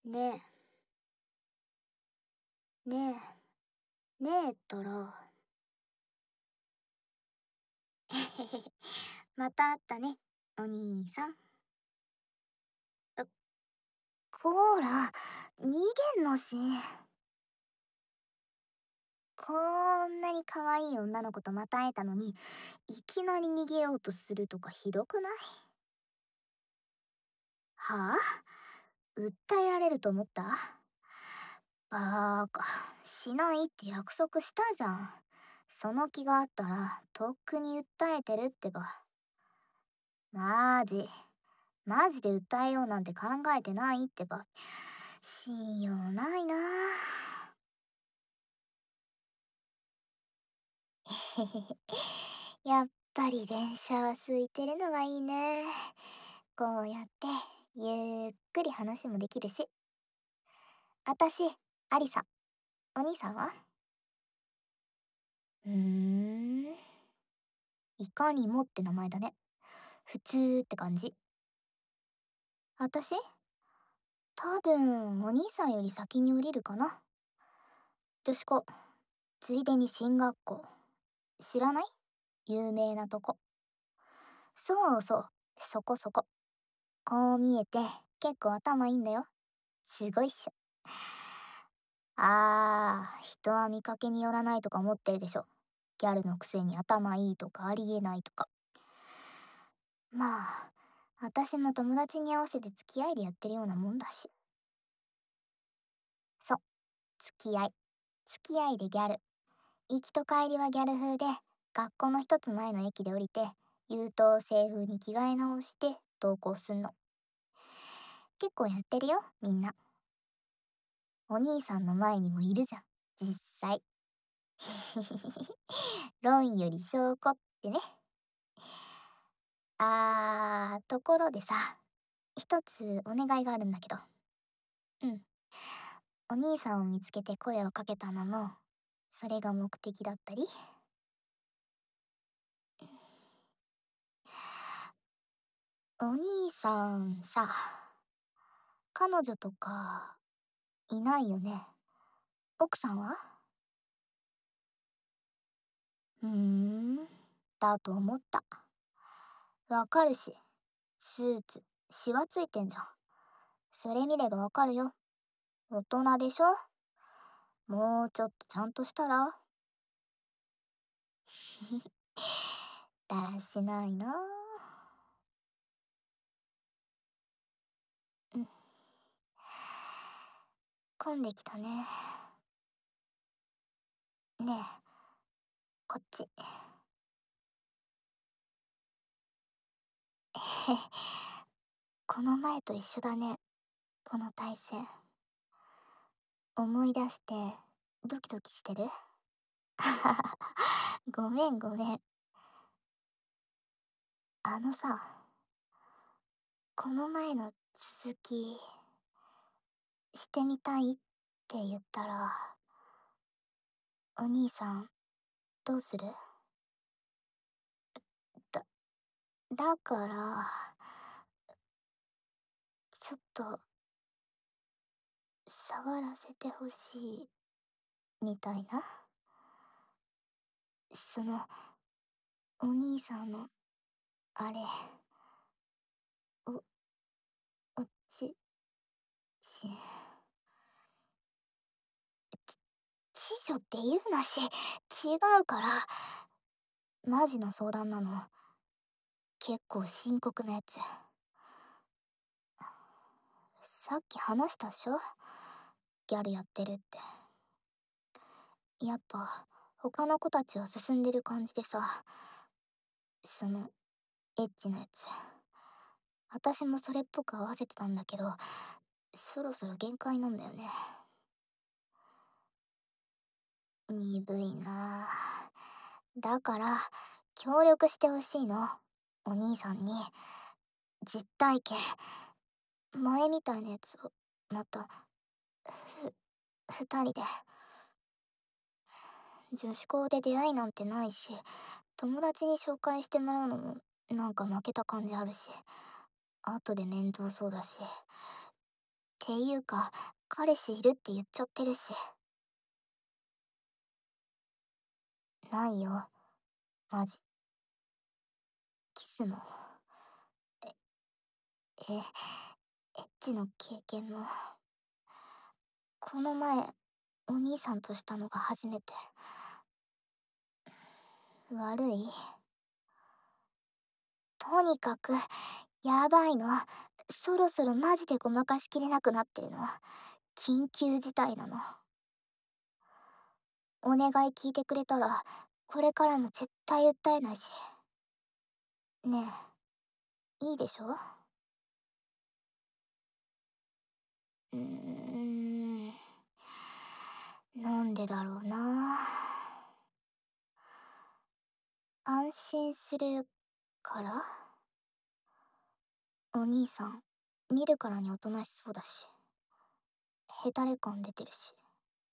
ねえ、ねえ、ねえったら。へへへ。また会ったね、お兄さん。あ、こーら、逃げんのし。こんなに可愛い女の子とまた会えたのに、いきなり逃げようとするとかひどくない？はぁ、訴えられると思った？バーカ、しないって約束したじゃん。その気があったら、とっくに訴えてるってば。マジ、マジで訴えようなんて考えてないってば。信用ないなぁ。へへへ。やっぱり電車は空いてるのがいいね。こうやってゆっくり話もできるし。あたし、アリサ。お兄さんは？うーん。いかにもって名前だね。普通って感じ。あたし多分、お兄さんより先に降りるかな。女子校。ついでに進学校。知らない？有名なとこ。そうそう。そこそこ。こう見えて、結構頭いいんだよ。すごいっしょ。人は見かけによらないとか思ってるでしょ。ギャルのくせに頭いいとかありえないとか。まあ、私も友達に合わせて付き合いでやってるようなもんだし。そう、付き合い。付き合いでギャル。行きと帰りはギャル風で、学校の一つ前の駅で降りて、優等生風に着替え直して登校すんの。結構やってるよ、みんな。お兄さんの前にもいるじゃん、実際。論より証拠ってね。ところでさ、一つお願いがあるんだけど。うん。お兄さんを見つけて声をかけたのも、それが目的だったり。お兄さんさ、彼女とかいないよね。奥さんは？うーん、だと思った。わかるし、スーツ、シワついてんじゃん。それ見ればわかるよ。大人でしょ？もうちょっとちゃんとしたら？だらしないなぁ。うん。混んできたね。ねえ、こっち。この前と一緒だね。この体勢。思い出してドキドキしてる？ごめんごめん。あのさ、この前の続きしてみたいって言ったら、お兄さんどうする？だ、だから、ちょっと触らせてほしいみたいな。その、お兄さんの、あれ、お、おち、ち、知女って言うなし、違うから。マジな相談なの。結構深刻なやつ。さっき話したっしょ？ギャルやってるって。やっぱ、他の子たちは進んでる感じでさ、その、エッチなやつ。私もそれっぽく合わせてたんだけど、そろそろ限界なんだよね。鈍いなぁ。だから、協力してほしいの。お兄さんに。実体験。前みたいなやつを、また、二人で。女子校で出会いなんてないし、友達に紹介してもらうのも、なんか負けた感じあるし、後で面倒そうだし。っいうか、彼氏いるって言っちゃってるし。ないよ、マジ。キスも、え、エッチの経験も、この前、お兄さんとしたのが初めて。悪い。とにかく、やばいの。そろそろマジでごまかしきれなくなってるの。緊急事態なの。お願い聞いてくれたら、これからも絶対訴えないし。ねえ、いいでしょ？うーん。なんでだろうな。安心するから。お兄さん、見るからにおとなしそうだし、ヘタレ感出てるし。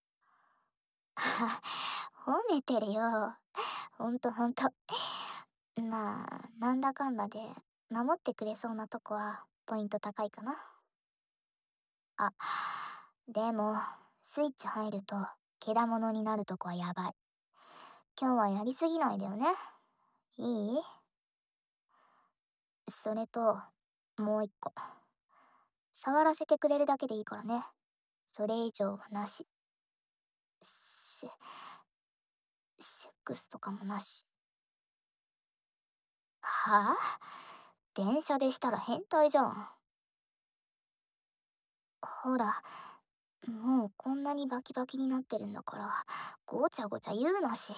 褒めてるよ。ほんとほんと。まあ、なんだかんだで、守ってくれそうなとこは、ポイント高いかな。あ、でも、スイッチ入ると、けだものになるとこはやばい。今日はやりすぎないでよね。いい？それと、もう一個。触らせてくれるだけでいいからね。それ以上はなし。セ、セックスとかもなし。はあ？電車でしたら変態じゃん。ほら、もうこんなにバキバキになってるんだから、ごちゃごちゃ言うなし。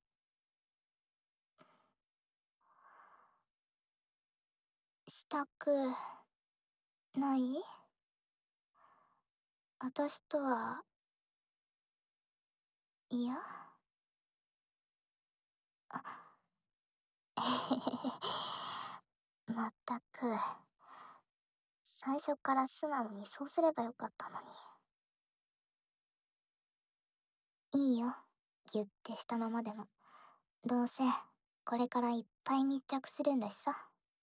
したくない？私とは、嫌？あ、えへへへ。まったく。最初から素直にそうすればよかったのに。いいよ。ギュッてしたままでも。どうせ、これからいっぱい密着するんだしさ。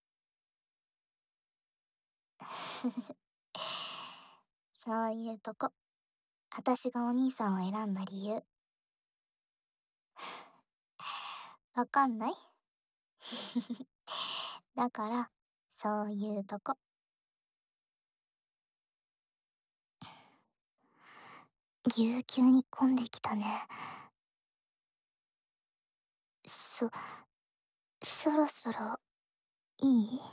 そういうとこ。私がお兄さんを選んだ理由。わかんない？だから、そういうとこ。ぎゅうぎゅうに混んできたね。そ、そろそろ、いい？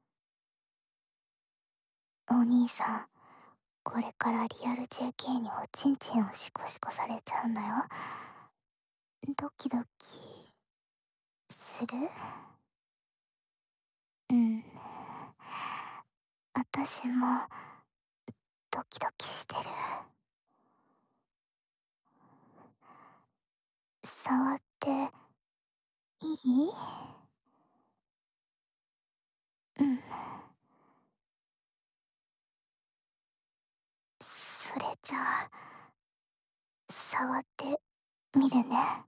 お兄さん、これからリアル JK におちんちんをシコシコされちゃうんだよ。ドキドキ、する？うん。私も、ドキドキしてる。触っていい？うん。それじゃあ、触ってみるね。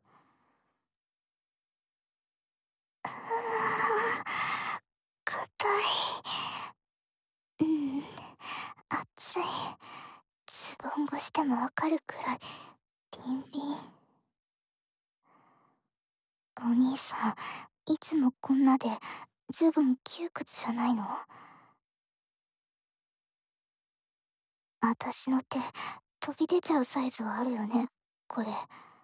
あー、硬い。うん。熱い。ズボン越してもわかるくらい、ビンビン。お兄さん、いつもこんなで、ズボン窮屈じゃないの？私の手、飛び出ちゃうサイズはあるよね、これ。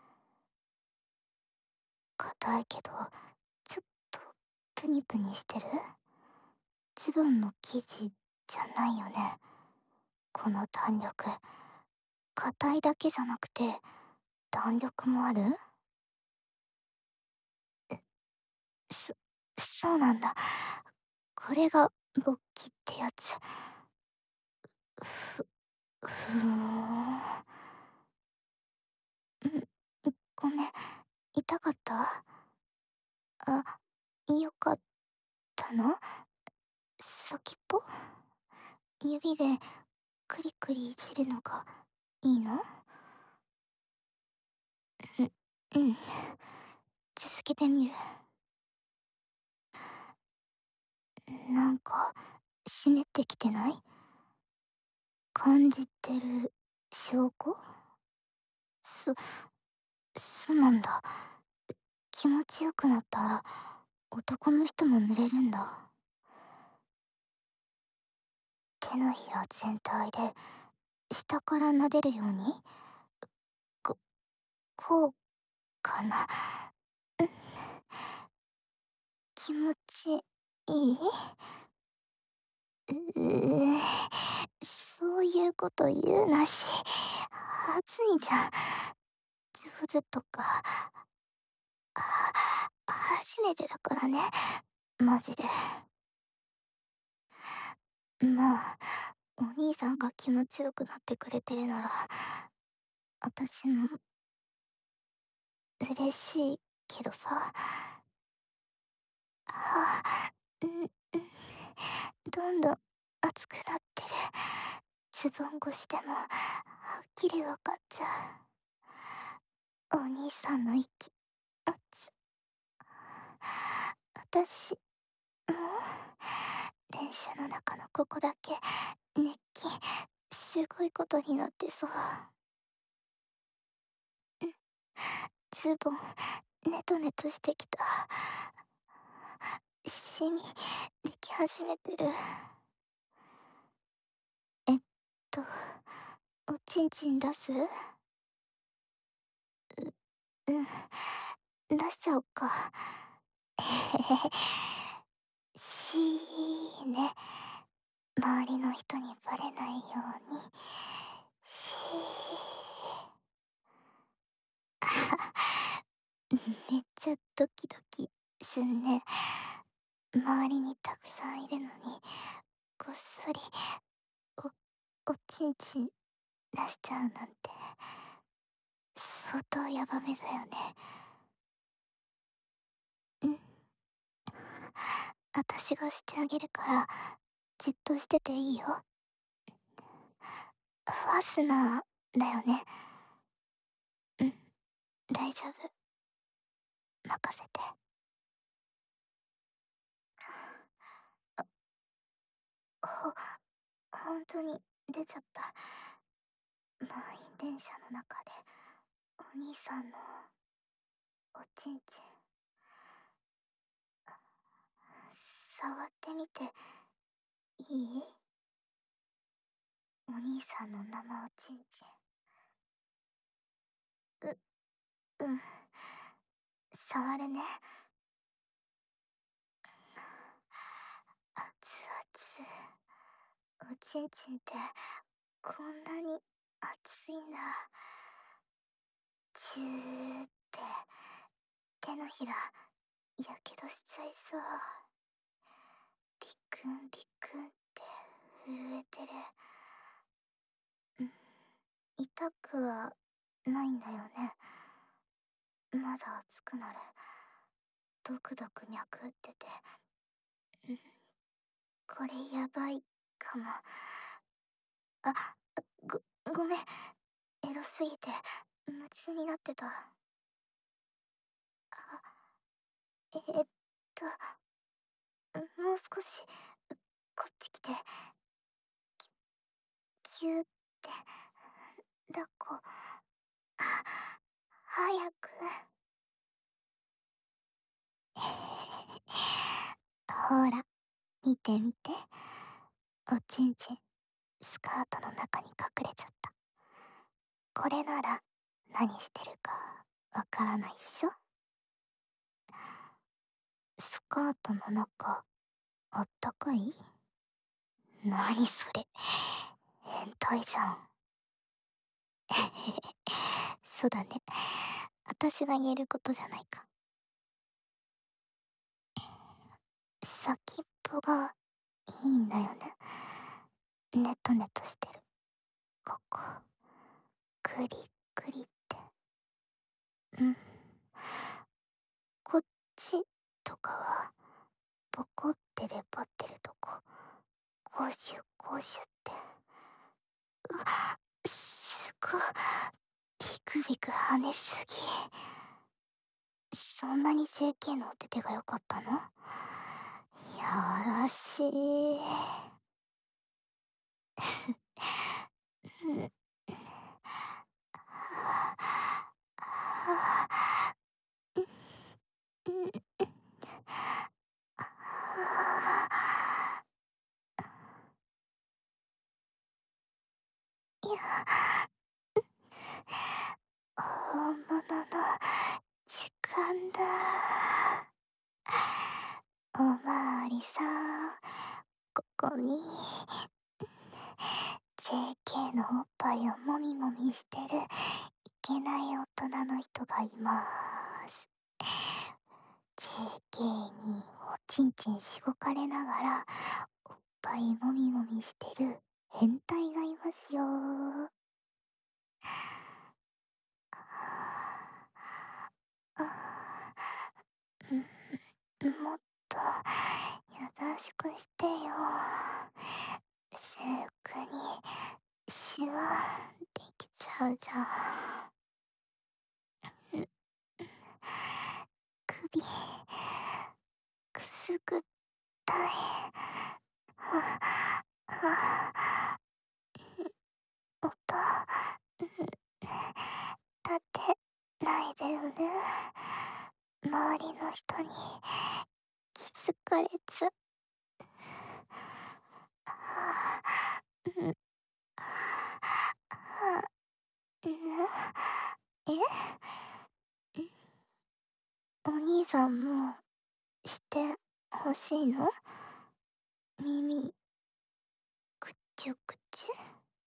硬いけど、ちょっと、プニプニしてる？ズボンの生地じゃないよね。この弾力。硬いだけじゃなくて、弾力もある？そ、そうなんだ。これが、勃起ってやつ。ふ、ふーん。ごめん、痛かった？あ、よかったの？先っぽ？指でクリクリいじるのがいいの？うん、続けてみる。なんか、湿ってきてない？ 感じてる証拠？そ、そうなんだ。気持ちよくなったら男の人も濡れるんだ。手のひら全体で下から撫でるようにこ、こうかな。うん、気持ちいい？そういうこと言うなし。暑いじゃん。上手とか。初めてだからね。マジで。まあ、お兄さんが気持ちよくなってくれてるなら、私も嬉しいけどさ。うん、うん。どんどん熱くなってる。ズボン越しでも、はっきりわかっちゃう。お兄さんの息、熱。私、もう、電車の中のここだけ、熱気、すごいことになってそう。ズボン、ネトネトしてきた。シミ、でき始めてる。えっと、おちんちん出す？うん、出しちゃおっか。へへへ。しーね。周りの人にバレないように。しー。めっちゃドキドキすんね。周りにたくさんいるのに、こっそり、おちんちん出しちゃうなんて、相当ヤバめだよね。うん。私がしてあげるから、じっとしてていいよ。ファスナーだよね。うん、大丈夫。任せて。ほ、本当に出ちゃった。満員電車の中で、お兄さんのおちんちん、触ってみていい？お兄さんの生おちんちん。うん。触るね。熱々。おちんちんってこんなに熱いんだ。チューって手のひらやけどしちゃいそう。ビクンビクンって震えてる。うん、痛くはないんだよね。まだ熱くなる。ドクドク脈打ってて。うん、これやばいかも。あ、ごめん。エロすぎて夢中になってた。あ、えっと、もう少し、こっち来て、キューって、抱っこ、あ、早く。ほら、見て見て。おちんちん、スカートの中に隠れちゃった。これなら、何してるか、わからないっしょ？スカートの中、あったかい？なにそれ。変態じゃん。そうだね。私が言えることじゃないか。先っぽがいいんだよね。ネトネトしてる。ここ。クリクリって。うん。こっちとかは、ボコって出っ張ってるとこ。ゴシュゴシュって。うわ、すごい。ビクビク跳ねすぎ。そんなに JK のお手手が良かったの？やらしい。 ん。いや、本物の時間だ。おまわりさん、ここに JK のおっぱいをもみもみしてるいけない大人の人がいます。JK におちんちんしごかれながらおっぱいもみもみしてる変態がいますよ。あもっと優しくしてよ。すぐにシワできちゃうじゃん。首くすぐったい。はは音立てないでよね。周りの人に気づかれちゃう。うん、お兄さんもしてほしいの？耳くちゅくちゅ。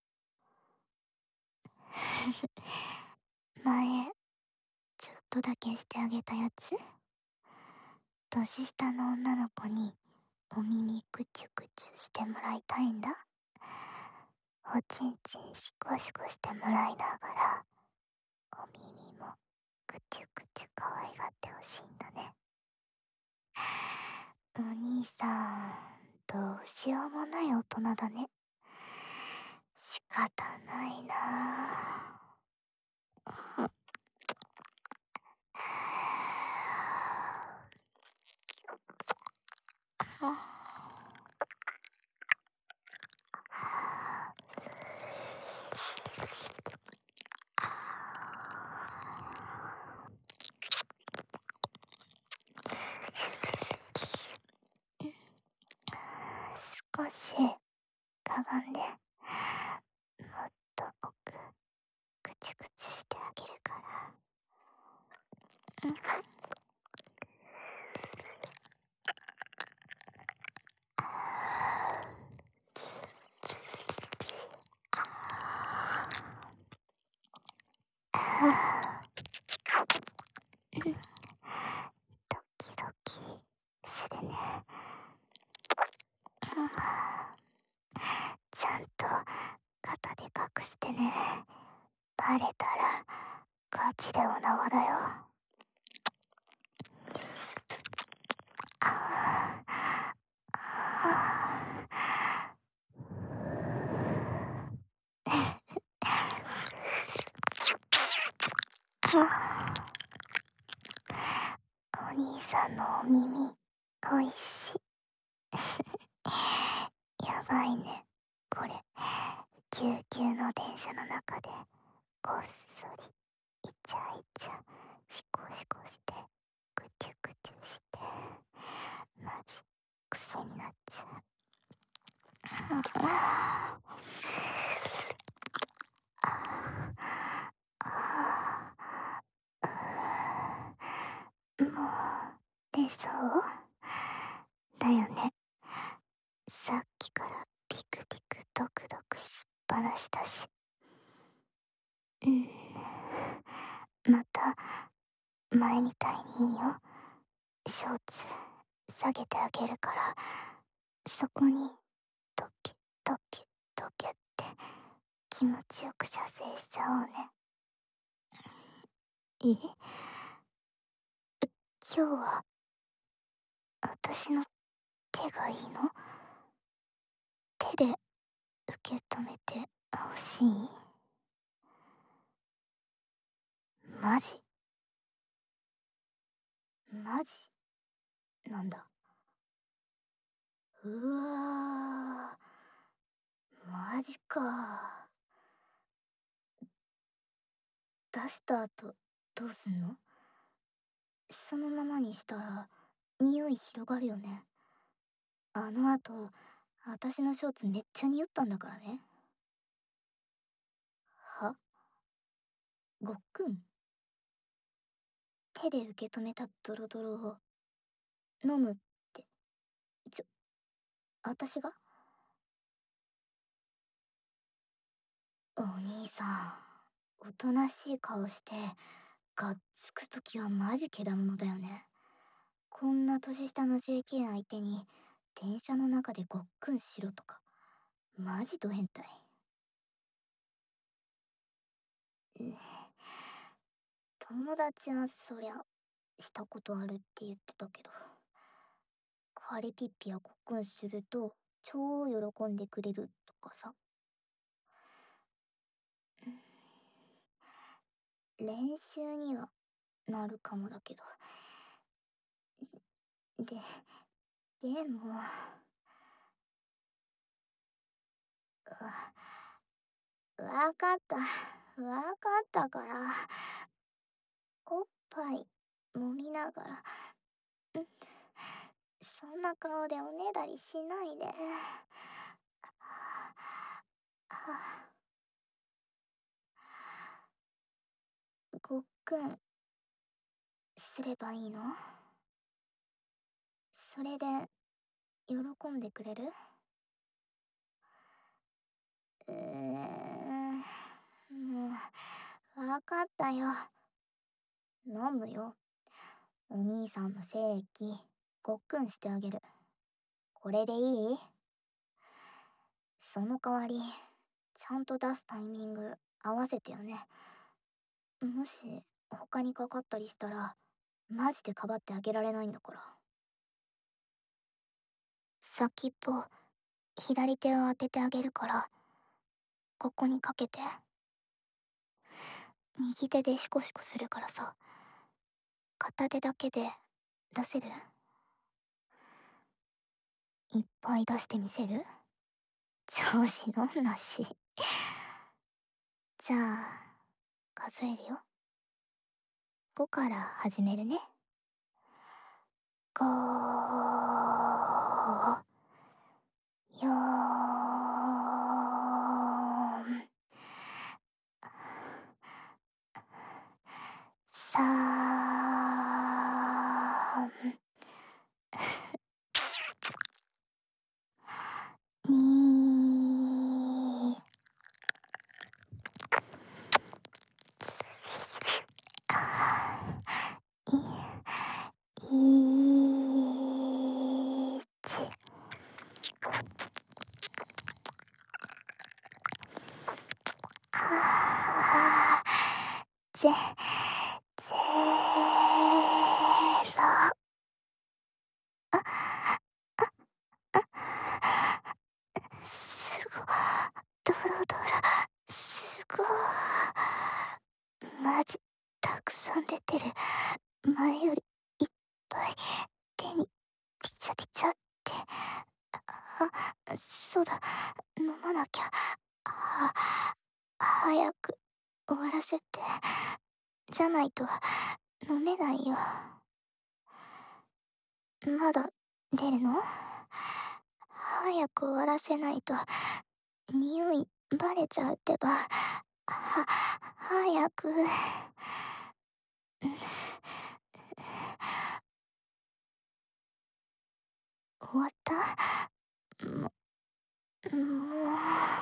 前ちょっとだけしてあげたやつ。年下の女の子にお耳くちゅくちゅしてもらいたいんだ。おちんちんシコシコしてもらいながらお耳もくちゅくちゅ可愛がってほしいんだね。お兄さん、どうしようもない大人だね。仕方ないなぁ。少しかがんで、もっと奥くちくちしてあげるから。ドキドキするね。ちゃんと肩で隠してね。バレたらガチでお縄だよ。お兄さんのお耳おいしい。やばいね、これぎゅうぎゅうの電車の中でこっそりイチャイチャシコシコしてぐちゅぐちゅしてマジ癖になっちゃう。もう出そうだよね。さっきからピクピクドクドクしっぱなしだし。また前みたいにいいよ。ショーツ下げてあげるから、そこにドピュドピュドピュって気持ちよく射精しちゃおうね。え、今日は私の手がいいの？手で受け止めてほしい？マジマジなんだ。うわー、マジか。 出した後、どうすんの？そのままにしたら、匂い広がるよね。あの後、私のショーツめっちゃ匂ったんだからね。は？ごっくん？手で受け止めたドロドロを飲むって、私が？お兄さん、おとなしい顔して、がっつくときはマジけだものだよね。こんな年下の JK 相手に、電車の中でごっくんしろとか、マジド変態。うん、友達はそりゃ、したことあるって言ってたけど、カリピッピやごっくんすると、超喜んでくれるとかさ。練習にはなるかもだけど。で、でも、わかった。わかったから。おっぱい、揉みながら。うん。そんな顔でおねだりしないで。ごっくん、すればいいの？それで、喜んでくれる？もう、わかったよ。飲むよ。お兄さんの精液、ごっくんしてあげる。これでいい？その代わり、ちゃんと出すタイミング合わせてよね。もし、他にかかったりしたら、マジでかばってあげられないんだから。先っぽ、左手を当ててあげるから、ここにかけて。右手でシコシコするからさ、片手だけで出せる？いっぱい出してみせる？調子乗んなし。じゃあ、数えるよ。5から始めるね。5、4、3、2、1。ぜ、ゼロ。すご、ドロドロ、すご。マジ、たくさん出てる。前よりいっぱい手にピチャピチャって。そうだ、飲まなきゃ。早く終わらせて。じゃないと飲めないよ。まだ出るの？早く終わらせないと匂いバレちゃうってば。早く。終わった？もも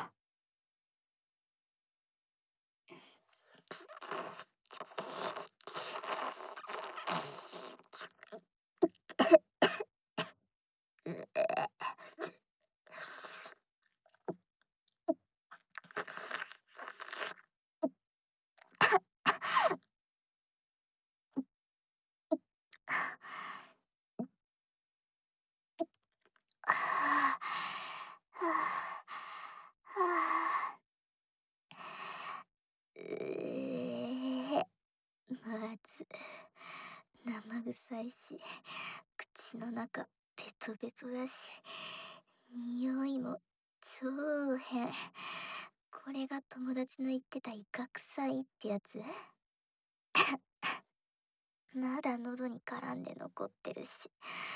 まず、生臭いし、口の中ベトベトだし、匂いも超変。これが友達の言ってたイカ臭いってやつ？ まだ喉に絡んで残ってるし。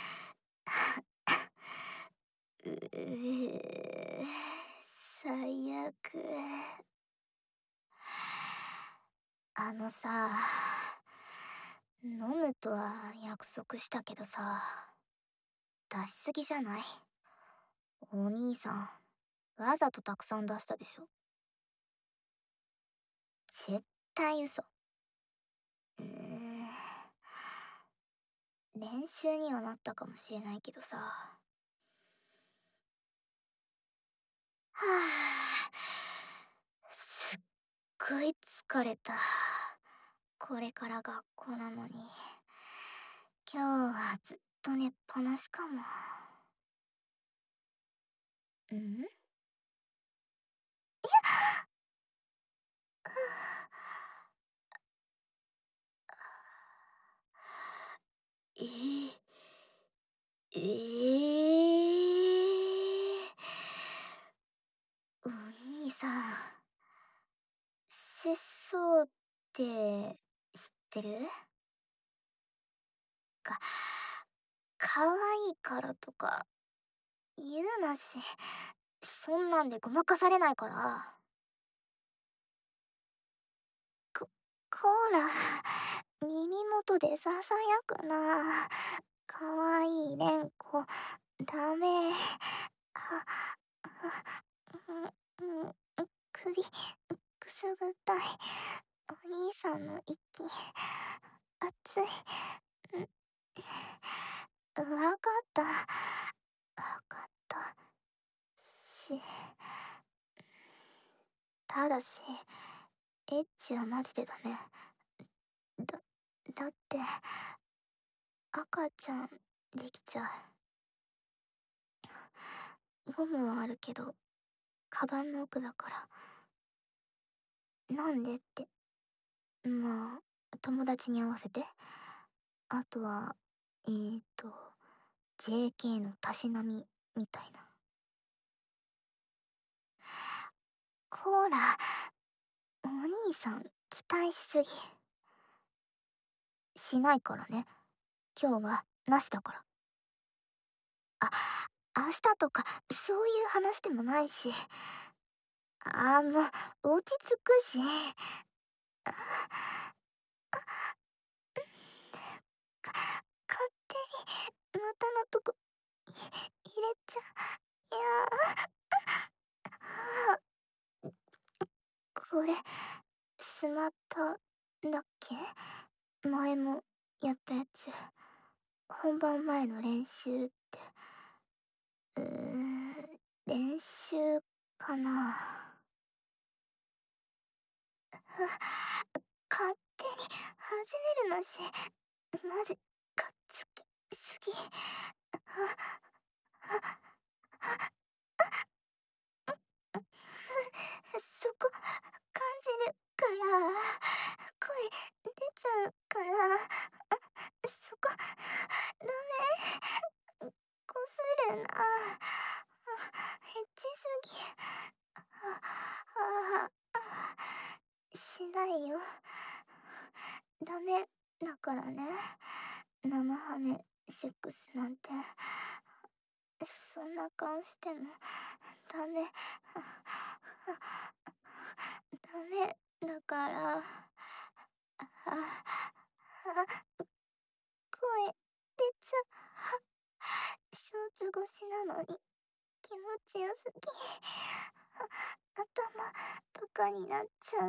最悪。あのさ、飲むとは約束したけどさ、出しすぎじゃない？お兄さん、わざとたくさん出したでしょ？絶対嘘。練習にはなったかもしれないけどさ。はあ、すっごい疲れた。これから学校なのに。今日はずっと寝っぱなしかも。ん？えー、えお兄さん、節操って知ってる？か、かわいいからとか言うなし。そんなんでごまかされないから。こ、こら、耳元でささやくな。かわいい連呼、ダメ。あ、うん、首、くすぐったい。お兄さんの息、熱い。わかった。わかった。し、ただし、エッチはマジでダメ。だ、だって、赤ちゃんできちゃう。ゴムはあるけど、カバンの奥だから。なんでって。まあ、友達に合わせて。あとは、JK のたしなみ、みたいな。こら、お兄さん、期待しすぎ。しないからね。今日は、なしだから。あ、明日とか、そういう話でもないし。もう、落ち着くし。あ、勝手に、股のとこ、入れちゃ、いやこれ、スマッタだっけ？前もやったやつ。本番前の練習って。練習かな。勝手に始めるのし、マジ、かっつきすぎ。そこ、感じるから、声出ちゃうから、そこ、ダメ。こするな。エッチすぎ。しないよ。ダメだからね。生ハメセックスなんて。そんな顔してもダメ。ダメだから。声出ちゃう。ショーツ越しなのに気持ちよすぎ。頭バカになっちゃう。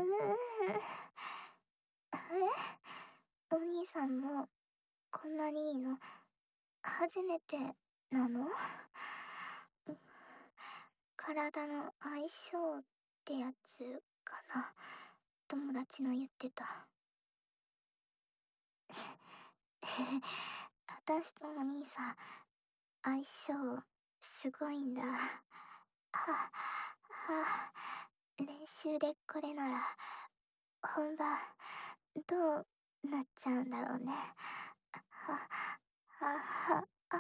お兄さんもこんなにいいの初めてなの？体の相性ってやつかな。友達の言ってた。私とお兄さん、相性すごいんだ。練習でこれなら本番どうなっちゃうんだろうね。はははあ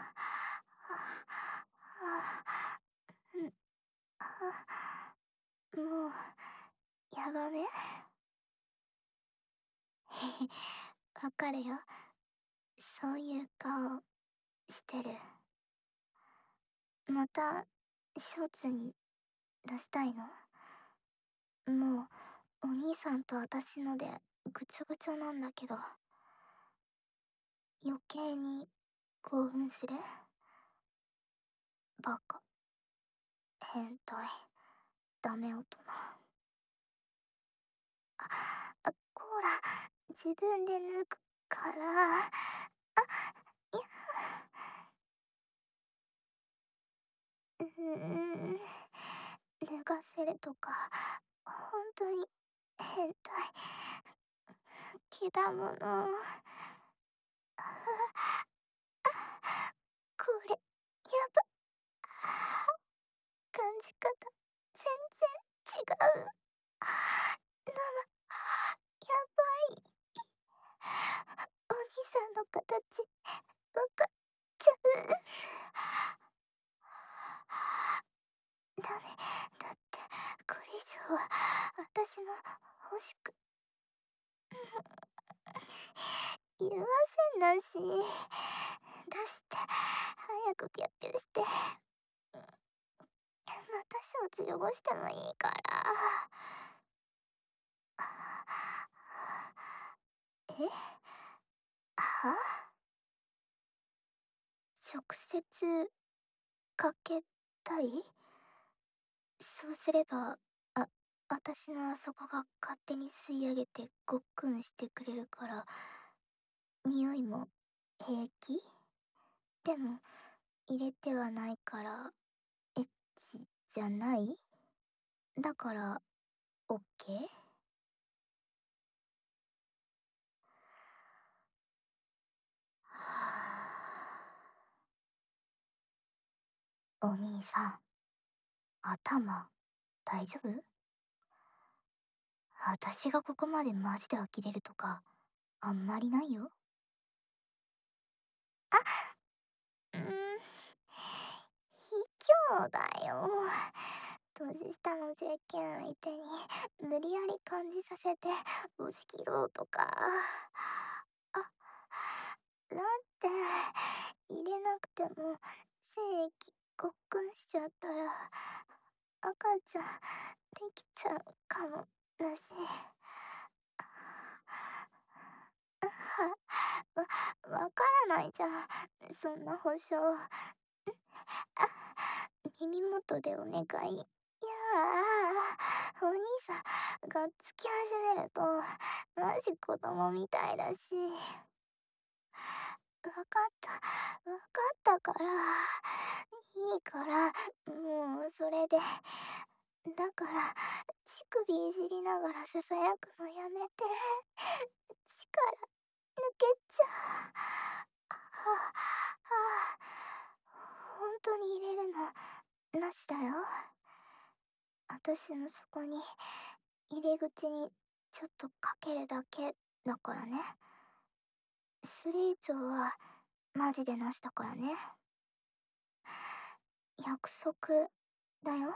うんもうやばめ。わかるよ。 そういう顔してる。またショーツに出したいの？もうお兄さんと私のでぐちょぐちょなんだけど、余計に興奮する？バカ、変態、ダメ大人。こら、自分で脱ぐから。いや、脱がせるとか本当に変態。けだもの。これやば。感じ方全然違う。ならやばい。お兄さんの形わかっちゃう。ダメだって、これ以上は私も欲しく言わせんだし、出して早くピュッピュして、またショーツ汚してもいいから。え、は？直接かけたい？そうすれば、私のあそこが勝手に吸い上げてごっくんしてくれるから、匂いも平気？でも、入れてはないから、エッチじゃない？だから、オッケー？お兄さん、頭、大丈夫？私がここまでマジで呆れるとか、あんまりないよ。うーん、卑怯だよ。年下の JK 相手に無理やり感じさせて押し切ろうとか。だって入れなくても精液ごっくんしちゃったら赤ちゃんできちゃうかもだし。わからないじゃん、そんな保証。耳元でお願い。いやお兄さんがっつき始めるとマジ子供みたいだし。わかったから、いいから、もうそれで。だから乳首いじりながらささやくのやめて。力抜けちゃう。本当に入れるのなしだよ。私のそこに入り口にちょっとかけるだけだからね。それ以上はマジでなしだからね。約束だよ。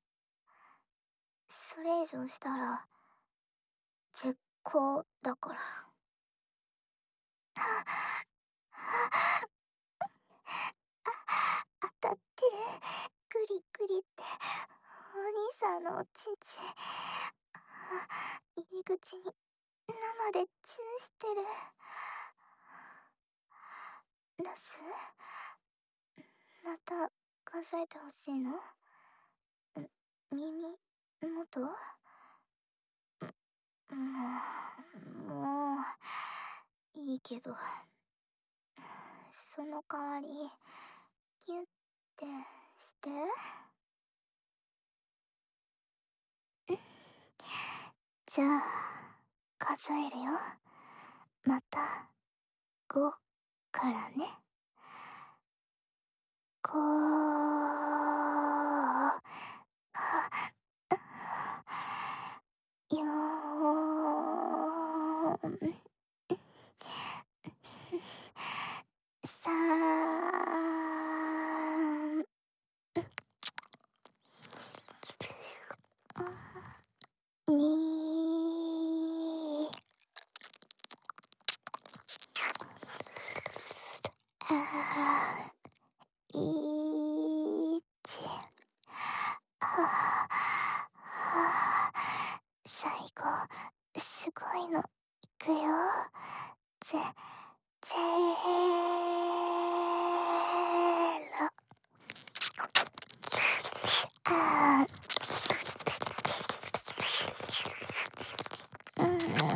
それ以上したら絶交だから。当たってる。グリグリってお兄さんのおちんちん。入り口に生でチューしてる。出す？また数えてほしいの？耳元？もういいけど、その代わりギュッてして。じゃあ数えるよ。また5からね。5、4、3、2、 すごいの。いくよ。ぜ、ゼロ。あー、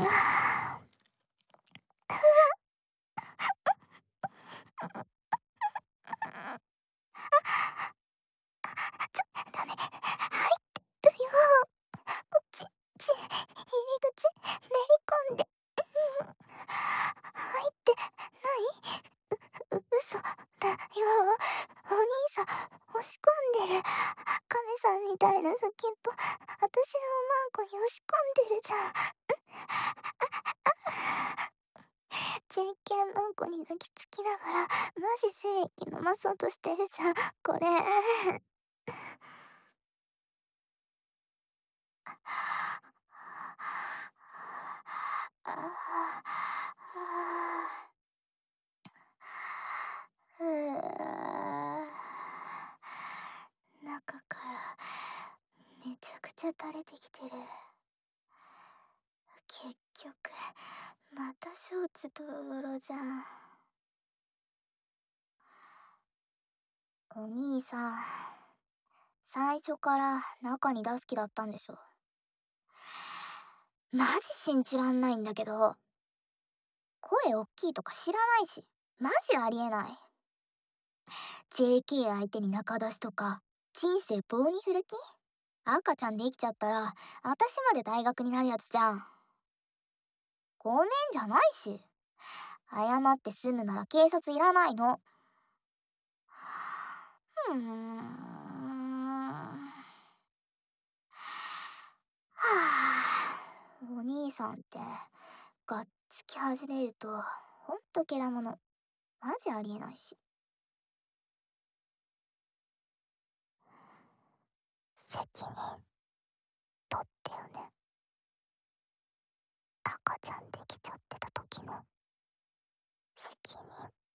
ダメ。入ってるよ。入り口、めり込んで。入ってない？嘘だよ。お兄さん、押し込んでる。亀さんみたいな先っぽ、私のおまんこに押し込んでるじゃん。実験マンコに抱きつきながら、マジ精液飲まそうとしてるじゃん、これ。ふぅ、中からめちゃくちゃ垂れてきてる。結局またショーツドロドロじゃん。お兄さん、最初から中に出す気だったんでしょ？マジ信じらんないんだけど。声おっきいとか知らないし、マジありえない。JK 相手に仲出しとか、人生棒に振る気？赤ちゃんできちゃったら、私まで大学になるやつじゃん。ごめんじゃないし。謝って済むなら警察いらないの。うーん。はあ、お兄さんって、がっつき始めると、ほんとけだもの。マジありえないし。責任取ってよね。赤ちゃんできちゃってた時の責任。